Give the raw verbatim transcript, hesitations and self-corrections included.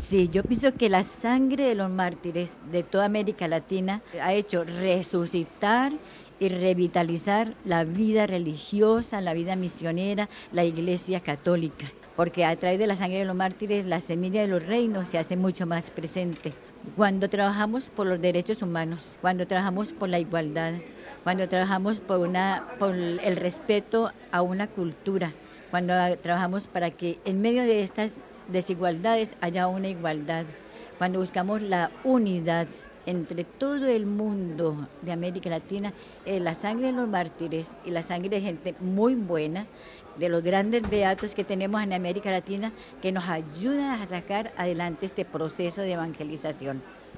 Sí, yo pienso que la sangre de los mártires de toda América Latina ha hecho resucitar y revitalizar la vida religiosa, la vida misionera, la Iglesia católica, porque a través de la sangre de los mártires la semilla de los reinos se hace mucho más presente. Cuando trabajamos por los derechos humanos, cuando trabajamos por la igualdad, cuando trabajamos por, una, por el respeto a una cultura, cuando trabajamos para que en medio de estas desigualdades haya una igualdad, cuando buscamos la unidad entre todo el mundo de América Latina, eh, la sangre de los mártires y la sangre de gente muy buena, de los grandes beatos que tenemos en América Latina, que nos ayudan a sacar adelante este proceso de evangelización.